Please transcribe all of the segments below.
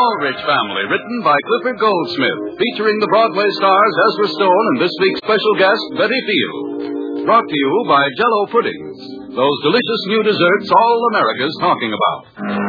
Aldrich Family, written by Clifford Goldsmith, featuring the Broadway stars Ezra Stone and this week's special guest, Betty Field. Brought to you by Jell-O Puddings, those delicious new desserts all America's talking about.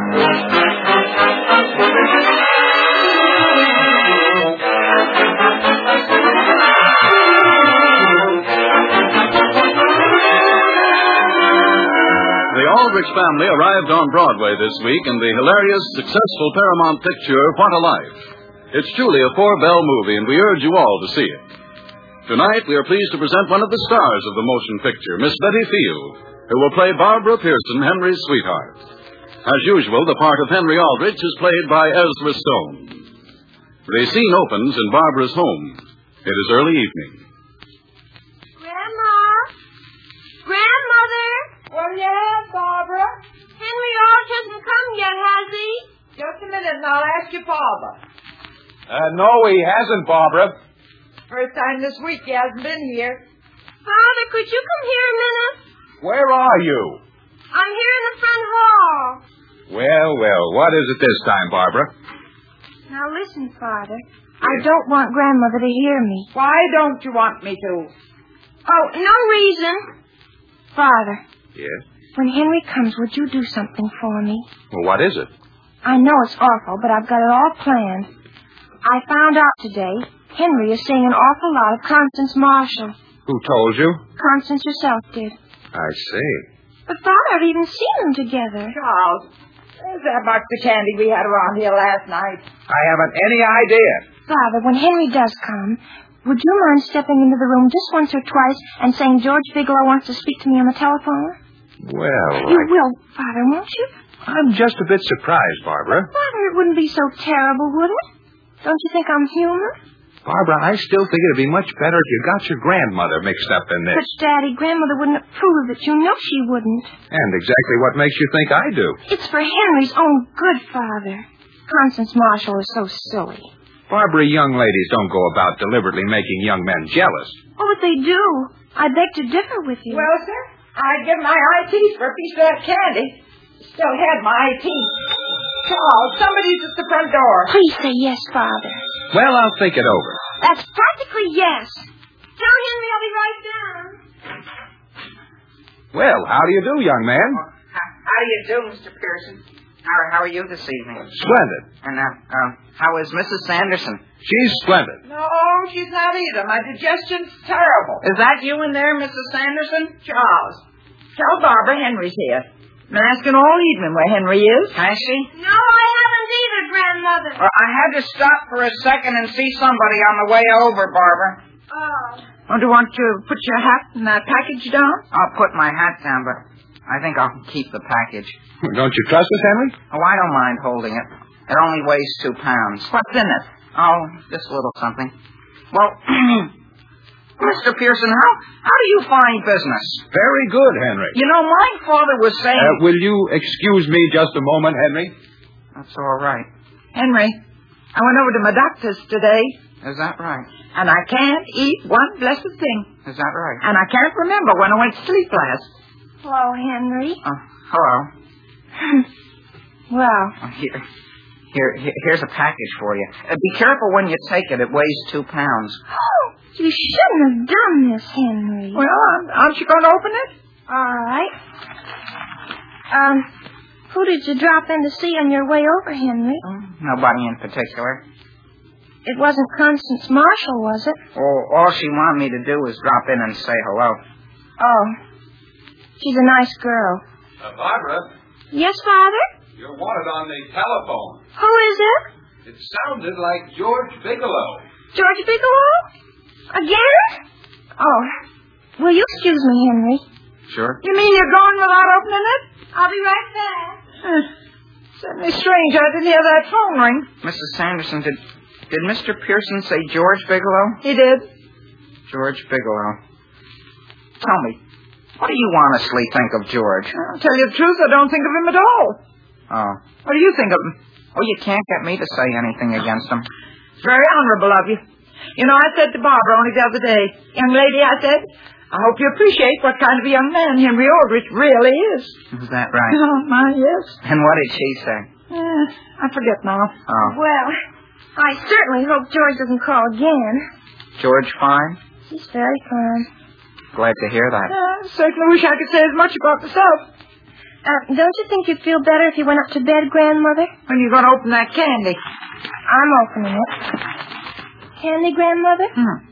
The Aldrich Family arrived on Broadway this week in the hilarious, successful Paramount picture, What a Life. It's truly a four-bell movie, and we urge you all to see it. Tonight, we are pleased to present one of the stars of the motion picture, Miss Betty Field, who will play Barbara Pearson, Henry's sweetheart. As usual, the part of Henry Aldrich is played by Ezra Stone. The scene opens in Barbara's home. It is early evening. Grandma? Grandmother? Well, yes, Barbara. Henry Aldrich hasn't come yet, has he? Just a minute, and I'll ask your father. No, he hasn't, Barbara. First time this week he hasn't been here. Father, could you come here a minute? Where are you? I'm here in the front hall. Well, what is it this time, Barbara? Now listen, Father. I don't want Grandmother to hear me. Why don't you want me to? Oh, no reason. Father. Yes? When Henry comes, would you do something for me? Well, what is it? I know it's awful, but I've got it all planned. I found out today Henry is seeing an awful lot of Constance Marshall. Who told you? Constance herself did. I see. But, Father, I've even seen them together. Charles, there's that box of candy we had around here last night. I haven't any idea. Father, when Henry does come, would you mind stepping into the room just once or twice and saying George Bigelow wants to speak to me on the telephone? Well, You will, Father, won't you? I'm just a bit surprised, Barbara. Father, it wouldn't be so terrible, would it? Don't you think I'm human? Barbara, I still think it'd be much better if you got your grandmother mixed up in this. But, Daddy, Grandmother wouldn't approve of it. You know she wouldn't. And exactly what makes you think I do? It's for Henry's own good, Father. Constance Marshall is so silly. Barbara, young ladies don't go about deliberately making young men jealous. Oh, but they do. I beg to differ with you. Well, sir, I'd give my eye teeth for a piece of that candy. Still had my eye teeth. Charles, somebody's at the front door. Please say yes, Father. Well, I'll think it over. That's practically yes. Tell Henry I'll be right down. Well, how do you do, young man? How do you do, Mr. Pearson? How are you this evening? Splendid. And how is Mrs. Sanderson? She's splendid. No, she's not either. My digestion's terrible. Is that you in there, Mrs. Sanderson? Charles, tell Barbara Henry's here. Been asking all evening where Henry is. Has she? No, I haven't either, Grandmother. Well, I had to stop for a second and see somebody on the way over, Barbara. Oh. Oh, do you want to put your hat and that package down? I'll put my hat down, but I think I'll keep the package. Don't you trust us, Henry? Oh, I don't mind holding it. It only weighs 2 pounds. What's in it? Oh, just a little something. Well, Mr. Pearson, how do you find business? Very good, Henry. You know, my father was saying... Will you excuse me just a moment, Henry? That's all right. Henry, I went over to my doctor's today, Is that right? and I can't eat one blessed thing. Is that right? And I can't remember when I went to sleep last. Hello, Henry. Hello. Well, Here's a package for you. Be careful when you take it. It weighs 2 pounds. oh, you shouldn't have done this, Henry. Well, aren't you going to open it? All right. Who did you drop in to see on your way over, Henry? Nobody in particular. It wasn't Constance Marshall, was it? All she wanted me to do was drop in and say hello. Oh, she's a nice girl. Barbara, Yes, Father? you're wanted on the telephone. Who is it? It sounded like George Bigelow. George Bigelow? Again? Oh, will you excuse me, Henry? Sure. You mean you're going without opening it? I'll be right back. Certainly strange. I didn't hear that phone ring. Mrs. Sanderson, did Mr. Pearson say George Bigelow? He did. George Bigelow. Tell me, what do you honestly think of George? I'll tell you the truth, I don't think of him at all. Oh. What do you think of him? Oh, you can't get me to say anything against him. It's very honorable of you. You know, I said to Barbara only the other day, young lady, I said, I hope you appreciate what kind of a young man Henry Aldrich really is. Is that right? Oh, my, yes. And what did she say? I forget now. Oh. Well, I certainly hope George doesn't call again. George fine? He's very fine. Glad to hear that. Certainly wish I could say as much about myself. Don't you think you'd feel better if you went up to bed, Grandmother? When are you going to open that candy? I'm opening it. Candy, Grandmother?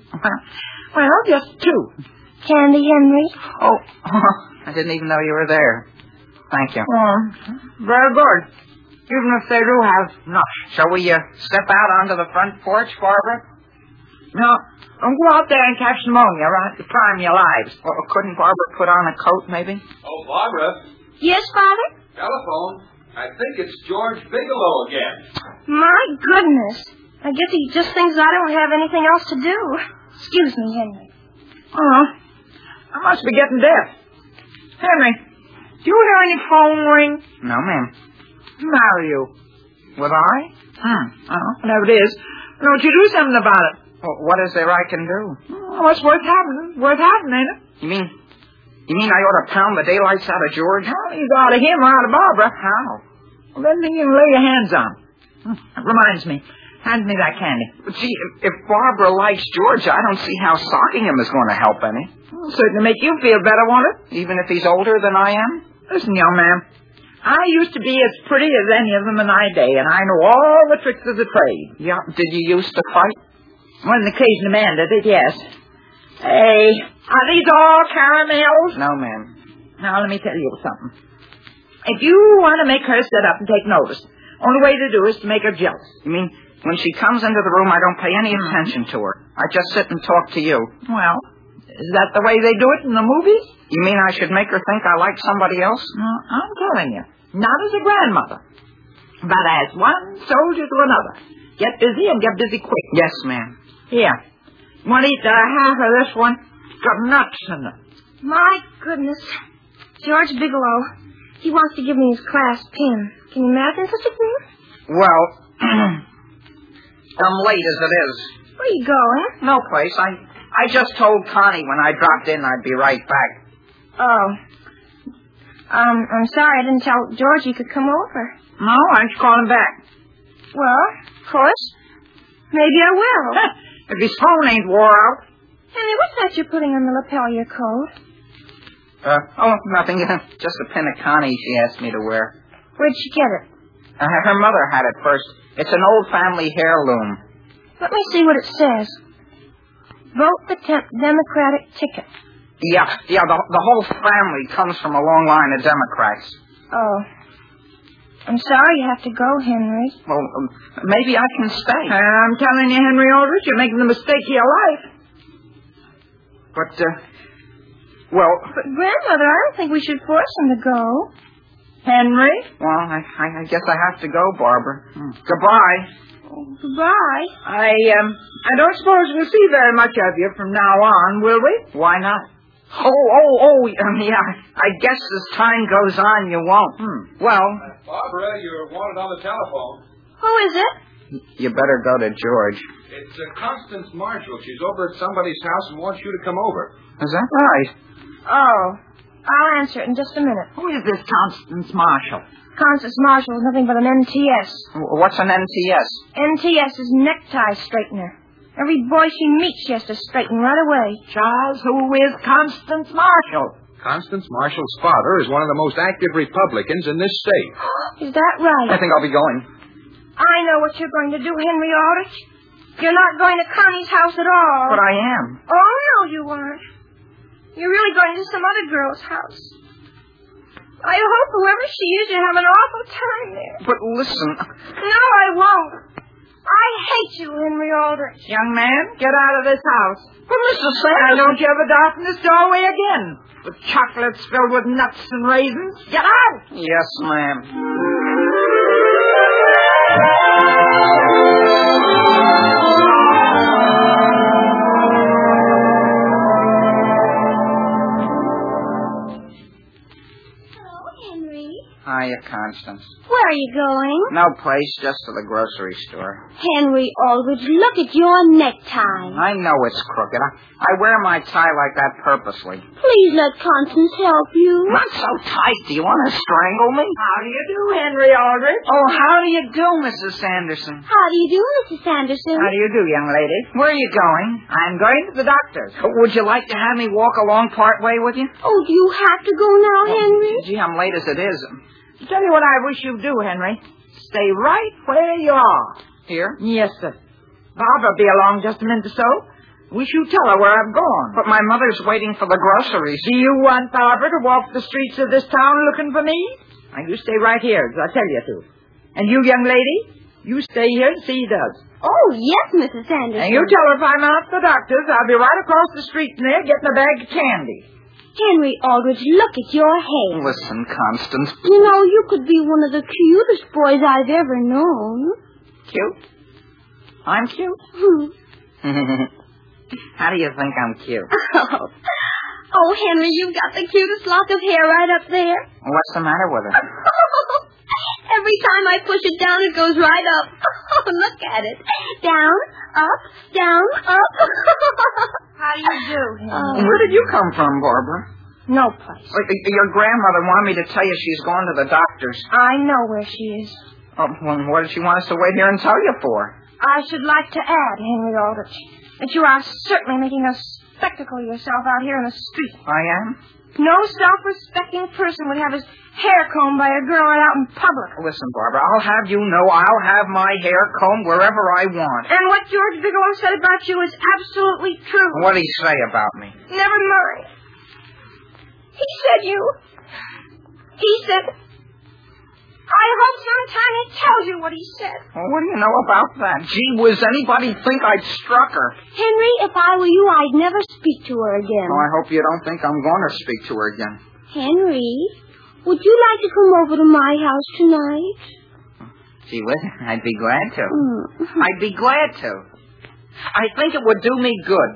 Well, just two. Candy, Henry? Oh, I didn't even know you were there. Thank you. Very good. Even if they do have nuts. Shall we step out onto the front porch, Barbara? No, don't go out there and catch pneumonia, right? To prime your lives. Well, couldn't Barbara put on a coat, maybe? Oh, Barbara. Yes, Father? Telephone. I think it's George Bigelow again. My goodness. I guess he just thinks I don't have anything else to do. Excuse me, Henry. Oh, I must be getting deaf. Henry, do you hear any phone ring? No, ma'am. Marry you. Would I? Whatever it is. Don't you do something about it? Well, what is there I can do? Oh, it's worth having. Worth having, ain't it? You mean I ought to pound the daylights out of George? Well, either out of him or out of Barbara. How? Well, anything you can lay your hands on. That reminds me. Hand me that candy. But gee, if Barbara likes George, I don't see how socking him is going to help any. It'll certainly make you feel better, won't it? Even if he's older than I am? Listen, young man. I used to be as pretty as any of them in my day, and I know all the tricks of the trade. Yeah. Did you used to fight? When the occasion demanded it, yes. Hey, are these all caramels? No, ma'am. Now, let me tell you something. If you want to make her sit up and take notice, only way to do is to make her jealous. You mean when she comes into the room, I don't pay any attention to her? I just sit and talk to you. Well, is that the way they do it in the movies? You mean I should make her think I like somebody else? No, I'm telling you. Not as a grandmother, but as one soldier to another. Get busy and get busy quick. Yes, ma'am. Here. You want to eat half of this one? It's got nuts in it. My goodness. George Bigelow. He wants to give me his class pin. Can you imagine such a thing? Well, I'm late as it is. Where are you going? No place. I just told Connie when I dropped in I'd be right back. Oh. I'm sorry I didn't tell George he could come over. No, why don't you call him back? Well, of course. Maybe I will. If his phone ain't wore out. Henry, what's that you're putting on the lapel of your coat? Nothing. Just a pin of Connie she asked me to wear. Where'd she get it? Her mother had it first. It's an old family heirloom. Let me see what it says. Vote the Democratic ticket. Yeah, the whole family comes from a long line of Democrats. Oh. I'm sorry you have to go, Henry. Well, maybe I can stay. I'm telling you, Henry Aldrich, you're making the mistake of your life. But, But, Grandmother, I don't think we should force him to go. Henry? Well, I guess I have to go, Barbara. Goodbye. Oh, goodbye. I don't suppose we'll see very much of you from now on, will we? Why not? Yeah. I guess as time goes on, you won't. Well... Barbara, you're wanted on the telephone. Who is it? You better go to George. It's Constance Marshall. She's over at somebody's house and wants you to come over. Is that right? Oh. I'll answer it in just a minute. Who is this Constance Marshall? Constance Marshall is nothing but an NTS. What's an NTS? NTS is necktie straightener. Every boy she meets, she has to straighten right away. Charles, who is Constance Marshall? Constance Marshall's father is one of the most active Republicans in this state. Is that right? I think I'll be going. I know what you're going to do, Henry Aldrich. You're not going to Connie's house at all. But I am. Oh, no, you aren't. You're really going to some other girl's house. I hope whoever she is, you have an awful time there. But listen. No, I won't. I hate you, Henry Aldrich. Young man, get out of this house. But Mr. Sanderson... And don't you ever darken this doorway again. With chocolates filled with nuts and raisins. Get out! Yes, ma'am. Hello, Henry. Hiya, Constance. Constance. Where are you going? No place, just to the grocery store. Henry Aldrich, look at your necktie. I know it's crooked. I wear my tie like that purposely. Please let Constance help you. Not so tight. Do you want to strangle me? How do you do, Henry Aldrich? Oh, how do you do, Mrs. Sanderson? How do you do, Mrs. Sanderson? How do you do, young lady? Where are you going? I'm going to the doctor's. Would you like to have me walk along part way with you? Oh, do you have to go now, Henry? Gee, I'm late as it is. Tell you what I wish you'd do, Henry. Stay right where you are. Here? Yes, sir. Barbara will be along just a minute or so. Wish you'd tell her where I've gone. But my mother's waiting for the groceries. Do you want Barbara to walk the streets of this town looking for me? Now, you stay right here, as I tell you to. And you, young lady, you stay here and see he does. Oh, yes, Mrs. Sanderson. And you tell her if I'm out at the doctor's, I'll be right across the street from there getting a bag of candy. Henry Aldrich, look at your hair. Listen, Constance. You know, you could be one of the cutest boys I've ever known. Cute? I'm cute? How do you think I'm cute? Oh, Henry, you've got the cutest lock of hair right up there. What's the matter with it? Every time I push it down, it goes right up. Look at it. Down, up, down, up. How do you do, Henry? Where did you come from, Barbara? No place. Your grandmother wanted me to tell you she's gone to the doctor's. I know where she is. Oh, well, what did she want us to wait here and tell you for? I should like to add, Henry Aldrich, that you are certainly making a spectacle of yourself out here in the street. I am? No self-respecting person would have his hair combed by a girl right out in public. Listen, Barbara, I'll have you know I'll have my hair combed wherever I want. And what George Bigelow said about you is absolutely true. What did he say about me? Never mind. He said, I hope sometime he tells you what he said. Well, what do you know about that? Gee whiz, anybody think I'd struck her? Henry, if I were you, I'd never speak to her again. Oh, I hope you don't think I'm going to speak to her again. Henry, would you like to come over to my house tonight? Gee whiz, I'd be glad to. I'd be glad to. I think it would do me good.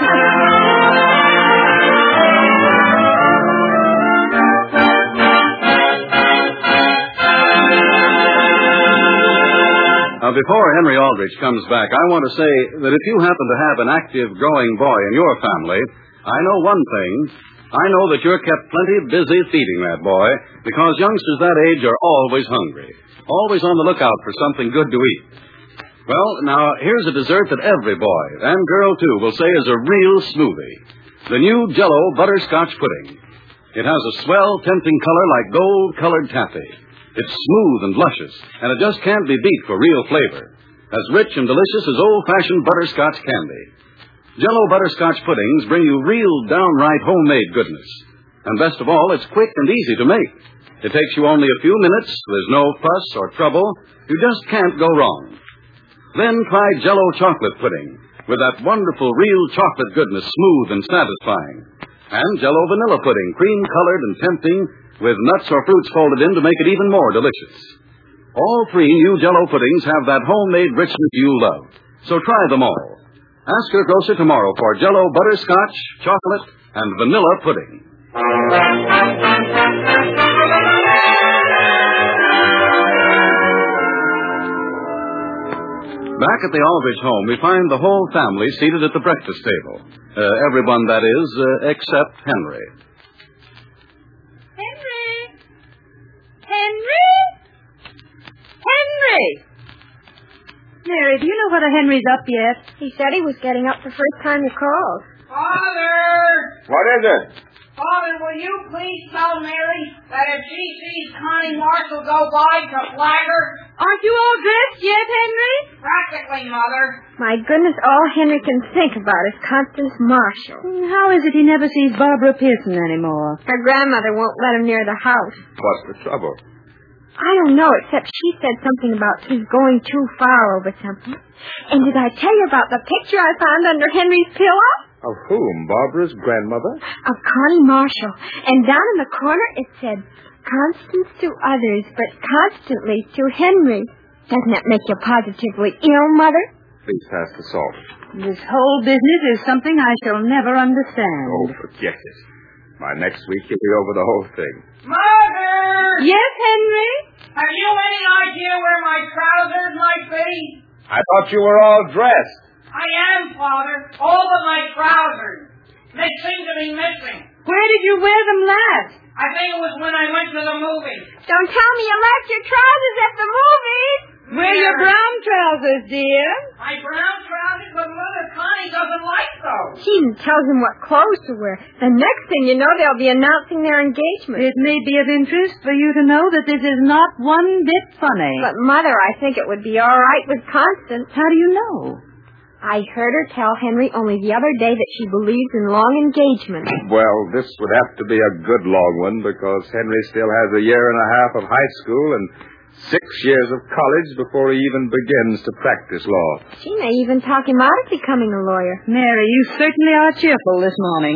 Now, before Henry Aldrich comes back, I want to say that if you happen to have an active, growing boy in your family, I know one thing. I know that you're kept plenty busy feeding that boy, because youngsters that age are always hungry, always on the lookout for something good to eat. Well, now, here's a dessert that every boy, and girl, too, will say is a real smoothie. The new Jell-O Butterscotch Pudding. It has a swell, tempting color like gold-colored taffy. It's smooth and luscious, and it just can't be beat for real flavor. As rich and delicious as old-fashioned butterscotch candy. Jell-O Butterscotch Puddings bring you real, downright homemade goodness. And best of all, it's quick and easy to make. It takes you only a few minutes, there's no fuss or trouble. You just can't go wrong. Then try Jell-O Chocolate Pudding, with that wonderful, real chocolate goodness, smooth and satisfying. And Jell-O Vanilla Pudding, cream-colored and tempting, with nuts or fruits folded in to make it even more delicious. All three new Jell-O puddings have that homemade richness you love. So try them all. Ask your grocer tomorrow for Jell-O Butterscotch, Chocolate, and Vanilla Pudding. Back at the Aldrich home, we find the whole family seated at the breakfast table. Everyone, that is, except Henry. Henry! Mary, do you know whether Henry's up yet? He said he was getting up the first time you called. Father! What is it? Father, will you please tell Mary that if she sees Connie Marshall go by to flag her? Aren't you all dressed yet, Henry? Practically, Mother. My goodness, all Henry can think about is Constance Marshall. How is it he never sees Barbara Pearson anymore? Her grandmother won't let him near the house. What's the trouble? I don't know, except she said something about he's going too far over something. And did I tell you about the picture I found under Henry's pillow? Of whom? Barbara's grandmother? Of Connie Marshall. And down in the corner it said, Constance to others, but constantly to Henry. Doesn't that make you positively ill, Mother? Please pass the salt. This whole business is something I shall never understand. Oh, forget it. By next week, you'll be over the whole thing. Mother! Yes, Henry? Have you any idea where my trousers might be? I thought you were all dressed. I am, Father. All but my trousers. They seem to be missing. Where did you wear them last? I think it was when I went to the movies. Don't tell me you left your trousers at the movies. Wear your brown trousers, dear. My brown trousers, but Mother Connie doesn't like those. She even tells him what clothes to wear. The next thing you know, they'll be announcing their engagement. It may be of interest for you to know that this is not one bit funny. But, Mother, I think it would be all right with Constance. How do you know? I heard her tell Henry only the other day that she believes in long engagements. Well, this would have to be a good long one because Henry still has a year and a half of high school and 6 years of college before he even begins to practice law. She may even talk him out of becoming a lawyer. Mary, you certainly are cheerful this morning.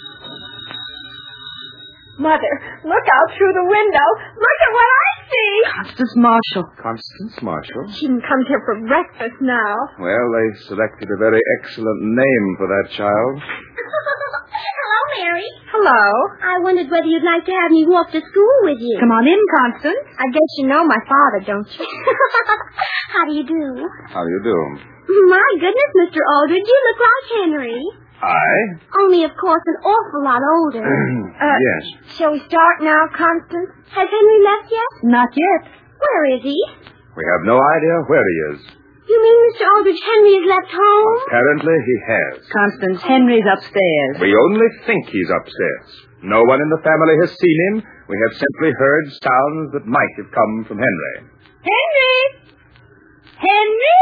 Mother, look out through the window. Look at what I see. Constance Marshall. Constance Marshall? She can come here for breakfast now. Well, they selected a very excellent name for that child. Hello, Mary. Hello. I wondered whether you'd like to have me walk to school with you. Come on in, Constance. I guess you know my father, don't you? How do you do? How do you do? My goodness, Mr. Aldridge, you look like Henry. I? Only, of course, an awful lot older. Yes. Shall we start now, Constance? Has Henry left yet? Not yet. Where is he? We have no idea where he is. You mean, Mr. Aldridge, Henry has left home? Apparently he has. Constance, Henry's upstairs. We only think he's upstairs. No one in the family has seen him. We have simply heard sounds that might have come from Henry. Henry! Henry?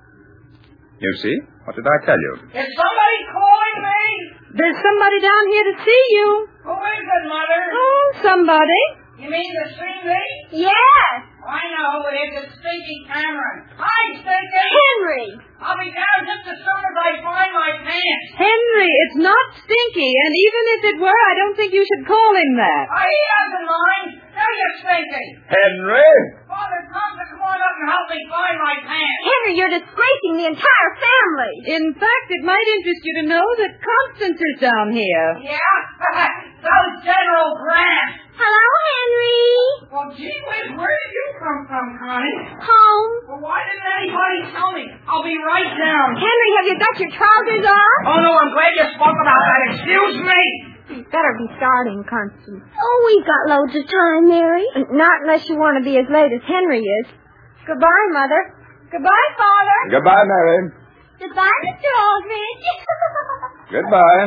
You see? What did I tell you? Is somebody calling me? There's somebody down here to see you. Who is it, Mother? Oh, somebody. You mean to see me? Yes. I know, it is. It's Stinky Cameron. Hi, Stinky. Henry. I'll be down just as soon as I find my pants. Henry, it's not Stinky, and even if it were, I don't think you should call him that. He doesn't mind. Now you're Stinky. Henry! Father, come on up and help me find my pants. Henry, you're disgracing the entire family. In fact, it might interest you to know that Constance is down here. Yeah? So's General Grant. Hello, Henry. Well, gee whiz, where did you come from, Connie? Home. Well, why didn't anybody tell me? I'll be right down. Henry, have you got your trousers off? Oh, no, I'm glad you spoke about that. Excuse me. You better be starting, Constance. Oh, we've got loads of time, Mary. Not unless you want to be as late as Henry is. Goodbye, Mother. Goodbye, Father. Goodbye, Mary. Goodbye, Mr. Aldridge. Goodbye.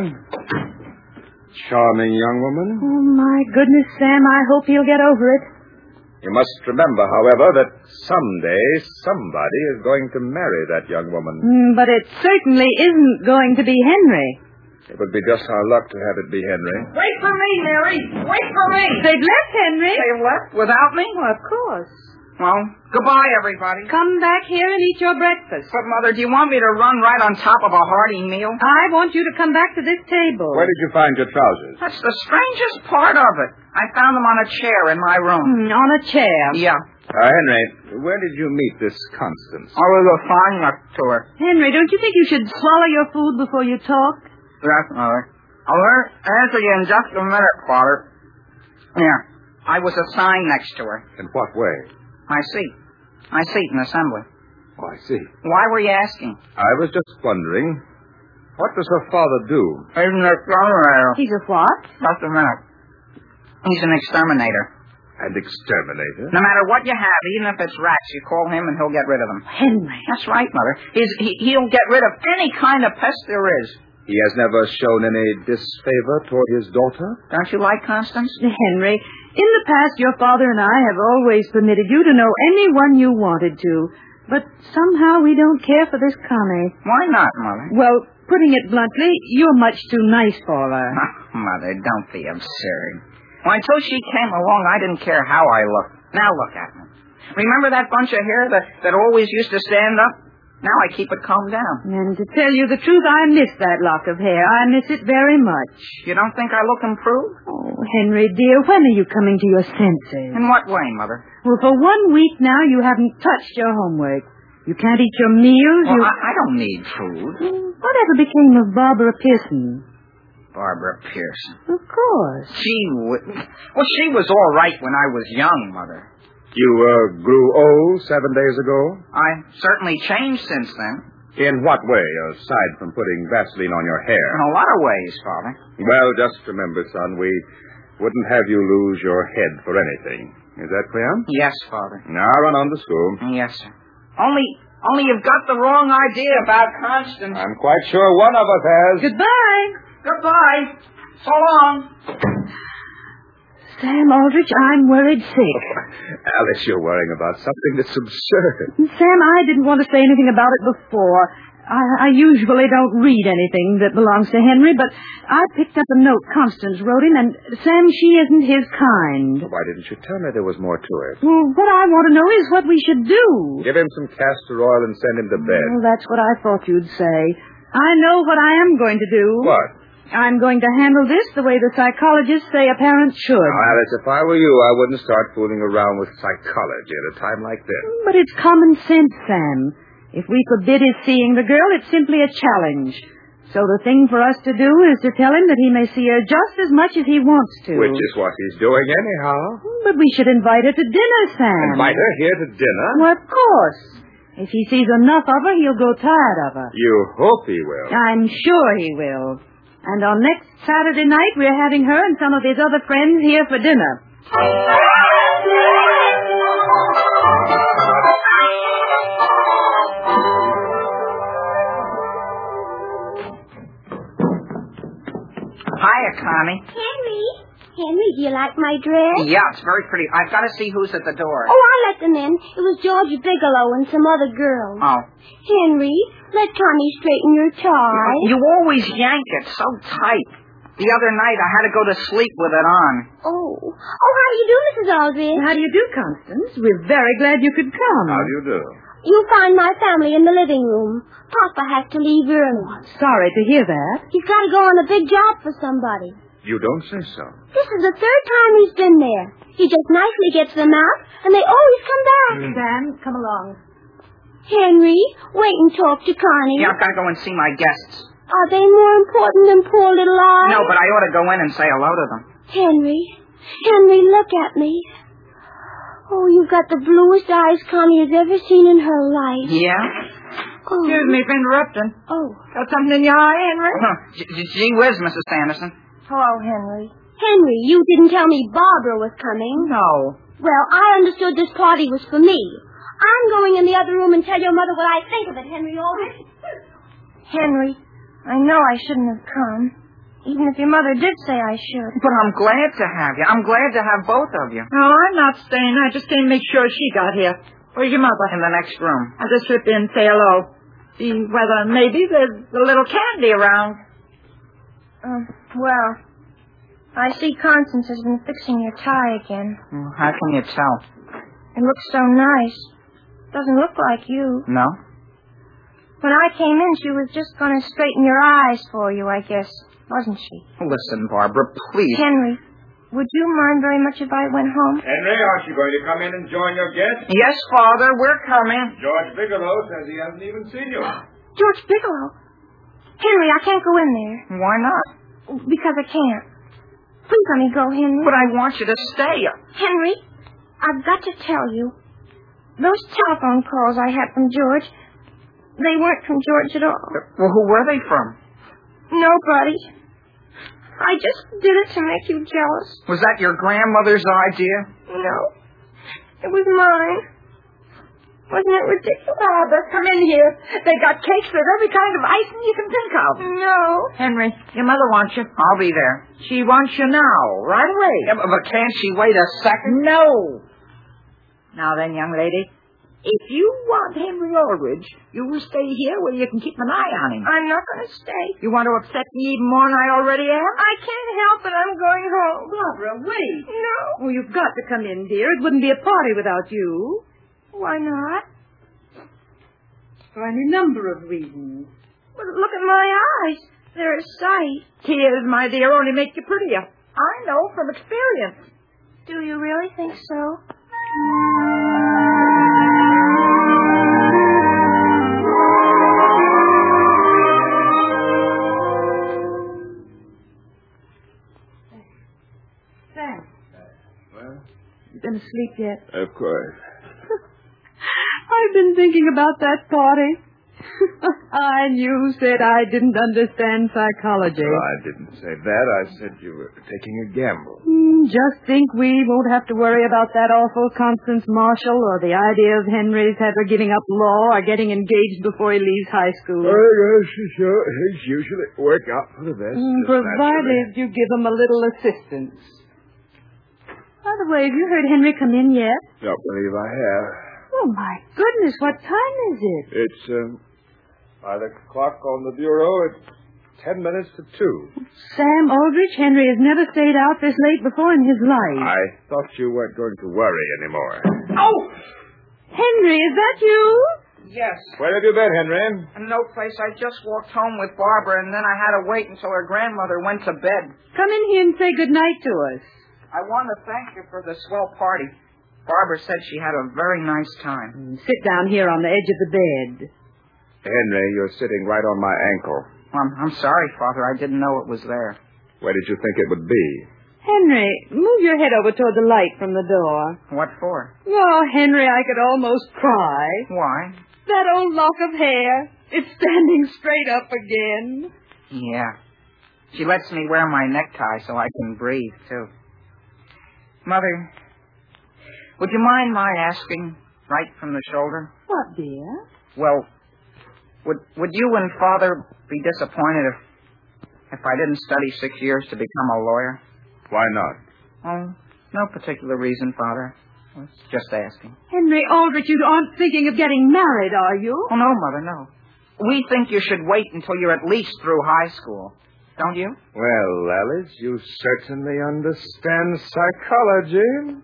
Charming young woman. Oh, my goodness, Sam, I hope he'll get over it. You must remember, however, that someday somebody is going to marry that young woman. But it certainly isn't going to be Henry. It would be just our luck to have it be Henry. Wait for me, Mary. Wait for me. They've left Henry. They left without me? Well, of course. Well, goodbye, everybody. Come back here and eat your breakfast. But, Mother, do you want me to run right on top of a hearty meal? I want you to come back to this table. Where did you find your trousers? That's the strangest part of it. I found them on a chair in my room. On a chair. Yeah. Henry, where did you meet this Constance? I was a fine next to her. Henry, don't you think you should swallow your food before you talk? Yes, Mother. I'll answer you in just a minute, Father. Here. I was assigned next to her. In what way? My seat. My seat in assembly. Oh, I see. Why were you asking? I was just wondering, what does her father do? He's an exterminator. He's a what? Just a minute. He's an exterminator. An exterminator? No matter what you have, even if it's rats, you call him and he'll get rid of them. Henry. That's right, Mother. He'll get rid of any kind of pest there is. He has never shown any disfavor toward his daughter? Don't you like Constance? Henry, in the past, your father and I have always permitted you to know anyone you wanted to. But somehow we don't care for this Connie. Why not, Mother? Well, putting it bluntly, you're much too nice for her. Mother, don't be absurd. Well, until she came along, I didn't care how I looked. Now look at me. Remember that bunch of hair that always used to stand up? Now I keep it combed down. And to tell you the truth, I miss that lock of hair. I miss it very much. You don't think I look improved? Oh, Henry, dear, when are you coming to your senses? In what way, Mother? Well, for 1 week now, you haven't touched your homework. You can't eat your meals. Well, I don't need food. Whatever became of Barbara Pearson? Barbara Pearson. Of course. She was all right when I was young, Mother. You grew old 7 days ago? I certainly changed since then. In what way, aside from putting Vaseline on your hair? In a lot of ways, Father. Well, just remember, son, we wouldn't have you lose your head for anything. Is that clear? Yes, Father. Now run on to school. Yes, sir. Only you've got the wrong idea about Constance. I'm quite sure one of us has. Goodbye. Goodbye. So long. Sam Aldrich, I'm worried sick. Alice, you're worrying about something that's absurd. Sam, I didn't want to say anything about it before. I usually don't read anything that belongs to Henry, but I picked up a note Constance wrote him, and Sam, she isn't his kind. Why didn't you tell me there was more to it? Well, what I want to know is what we should do. Give him some castor oil and send him to bed. Well, that's what I thought you'd say. I know what I am going to do. What? I'm going to handle this the way the psychologists say a parent should. Now, Alice, if I were you, I wouldn't start fooling around with psychology at a time like this. But it's common sense, Sam. If we forbid his seeing the girl, it's simply a challenge. So the thing for us to do is to tell him that he may see her just as much as he wants to. Which is what he's doing anyhow. But we should invite her to dinner, Sam. Invite her here to dinner? Well, of course. If he sees enough of her, he'll grow tired of her. You hope he will. I'm sure he will. And on next Saturday night, we're having her and some of his other friends here for dinner. Hiya, Connie. Henry, do you like my dress? Yeah, it's very pretty. I've got to see who's at the door. Oh, I let them in. It was George Bigelow and some other girls. Oh. Henry, let Connie straighten your tie. You always yank it so tight. The other night I had to go to sleep with it on. Oh, how do you do, Mrs. Aldrich? How do you do, Constance? We're very glad you could come. How do you do? You'll find my family in the living room. Papa has to leave early. Sorry to hear that. He's got to go on a big job for somebody. You don't say so. This is the third time he's been there. He just nicely gets them out, and they always come back. Sam, come along. Henry, wait and talk to Connie. Yeah, I've got to go and see my guests. Are they more important than poor little I? No, but I ought to go in and say hello to them. Henry, look at me. Oh, you've got the bluest eyes Connie has ever seen in her life. Yeah? Oh. Excuse me for interrupting. Oh. Got something in your eye, Henry? Gee whiz, Mrs. Sanderson. Hello, Henry. Henry, you didn't tell me Barbara was coming. No. Well, I understood this party was for me. I'm going in the other room and tell your mother what I think of it, Henry Aldrich. Henry, I know I shouldn't have come, even if your mother did say I should. But I'm glad to have you. I'm glad to have both of you. No, I'm not staying. I just came to make sure she got here. Where's your mother? In the next room. I'll just slip in and say hello. See whether maybe there's a little candy around. Well, I see Constance has been fixing your tie again. How can you tell? It looks so nice. Doesn't look like you. No? When I came in, she was just going to straighten your eyes for you, I guess. Wasn't she? Listen, Barbara, please. Henry, would you mind very much if I went home? Henry, aren't you going to come in and join your guests? Yes, Father, we're coming. George Bigelow says he hasn't even seen you. George Bigelow. Henry, I can't go in there. Why not? Because I can't. Please let me go, Henry. But I want you to stay. Henry, I've got to tell you. Those telephone calls I had from George, they weren't from George at all. Well, who were they from? Nobody. I just did it to make you jealous. Was that your grandmother's idea? No. It was mine. Wasn't it ridiculous? Barbara, come in here. They got cakes with every kind of icing you can think of. No. Henry, your mother wants you. I'll be there. She wants you now, right away. Yeah, but can't she wait a second? No. Now then, young lady, if you want Henry Aldrich, you will stay here where you can keep an eye on him. I'm not going to stay. You want to upset me even more than I already am? I can't help it. I'm going home. Barbara, wait. No. Oh, you've got to come in, dear. It wouldn't be a party without you. Why not? For any number of reasons. But look at my eyes. They're a sight. Tears, my dear, only make you prettier. I know from experience. Do you really think so? Sam. Well? You've been asleep yet? Of course. I've been thinking about that party. And you said I didn't understand psychology. Well, I didn't say that. I said you were taking a gamble. Just think we won't have to worry about that awful Constance Marshall or the idea of Henry's ever giving up law or getting engaged before he leaves high school. I guess sure. Things usually work out for the best. Provided you give him a little assistance. By the way, have you heard Henry come in yet? Don't believe I have. Oh, my goodness, what time is it? It's, by the clock on the bureau, it's 10 minutes to 2. Sam Aldrich, Henry has never stayed out this late before in his life. I thought you weren't going to worry anymore. Oh! Henry, is that you? Yes. Where have you been, Henry? No place. I just walked home with Barbara, and then I had to wait until her grandmother went to bed. Come in here and say goodnight to us. I want to thank you for the swell party. Barbara said she had a very nice time. Sit down here on the edge of the bed. Henry, you're sitting right on my ankle. I'm sorry, Father. I didn't know it was there. Where did you think it would be? Henry, move your head over toward the light from the door. What for? Oh, Henry, I could almost cry. Why? That old lock of hair. It's standing straight up again. Yeah. She lets me wear my necktie so I can breathe, too. Mother, would you mind my asking right from the shoulder? What, dear? Well, would you and Father be disappointed if I didn't study 6 years to become a lawyer? Why not? Oh, no particular reason, Father. I was just asking. Henry Aldrich, you aren't thinking of getting married, are you? Oh, no, Mother, no. We think you should wait until you're at least through high school. Don't you? Well, Alice, you certainly understand psychology.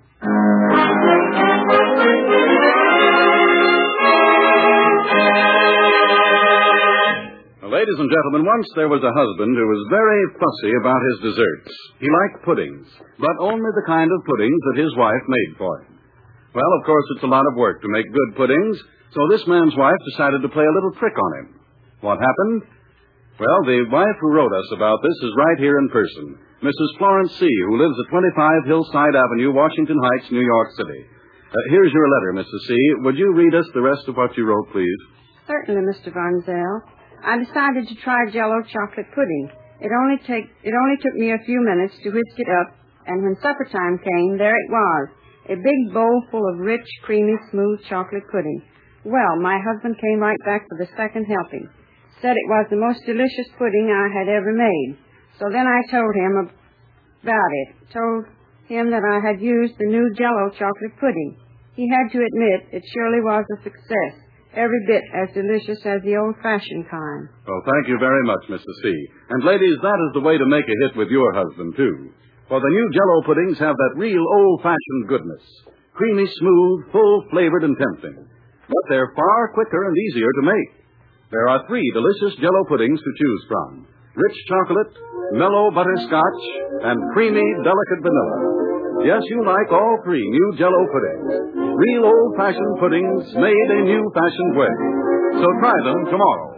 Ladies and gentlemen, once there was a husband who was very fussy about his desserts. He liked puddings, but only the kind of puddings that his wife made for him. Well, of course, it's a lot of work to make good puddings, so this man's wife decided to play a little trick on him. What happened? Well, the wife who wrote us about this is right here in person, Mrs. Florence C., who lives at 25 Hillside Avenue, Washington Heights, New York City. Here's your letter, Mrs. C. Would you read us the rest of what you wrote, please? Certainly, Mr. Vonzell. I decided to try Jell-O chocolate pudding. It only took me a few minutes to whisk it up, and when supper time came, there it was, a big bowl full of rich, creamy, smooth chocolate pudding. Well, my husband came right back for the second helping. Said it was the most delicious pudding I had ever made. So then I told him about it. Told him that I had used the new Jell-O chocolate pudding. He had to admit it surely was a success. Every bit as delicious as the old-fashioned kind. Well, thank you very much, Mrs. C. And ladies, that is the way to make a hit with your husband, too. For the new Jell-O puddings have that real old-fashioned goodness. Creamy, smooth, full-flavored, and tempting. But they're far quicker and easier to make. There are 3 delicious Jell-O puddings to choose from. Rich chocolate, mellow butterscotch, and creamy, delicate vanilla. Yes, you like all 3 new Jell-O puddings. Real old-fashioned puddings made a new-fashioned way. So try them tomorrow.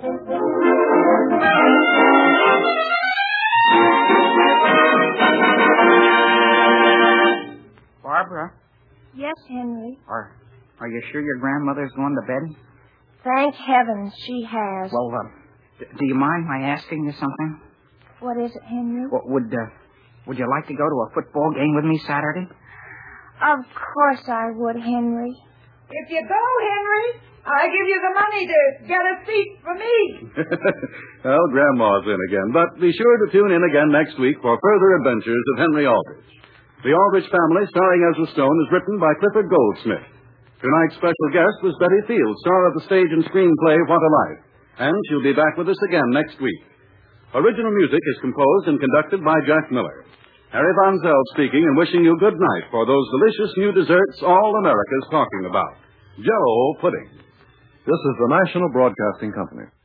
Barbara? Yes, Henry. Are you sure your grandmother's going to bed? Thank heavens she has. Well, do you mind my asking you something? What is it, Henry? Would you like to go to a football game with me Saturday? Of course I would, Henry. If you go, Henry, I give you the money to get a seat for me. Well, Grandma's in again. But be sure to tune in again next week for further adventures of Henry Aldrich. The Aldrich Family, starring Ezra Stone, is written by Clifford Goldsmith. Tonight's special guest was Betty Field, star of the stage and screenplay What a Life. And she'll be back with us again next week. Original music is composed and conducted by Jack Miller. Harry Von Zell speaking and wishing you good night for those delicious new desserts all America's talking about. Jell-O pudding. This is the National Broadcasting Company.